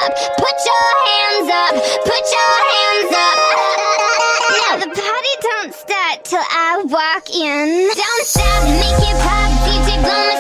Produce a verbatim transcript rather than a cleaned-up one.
up, put your hands up, put your hands up. Now the party don't start till I walk in. Don't stop, make it pop, D J blow me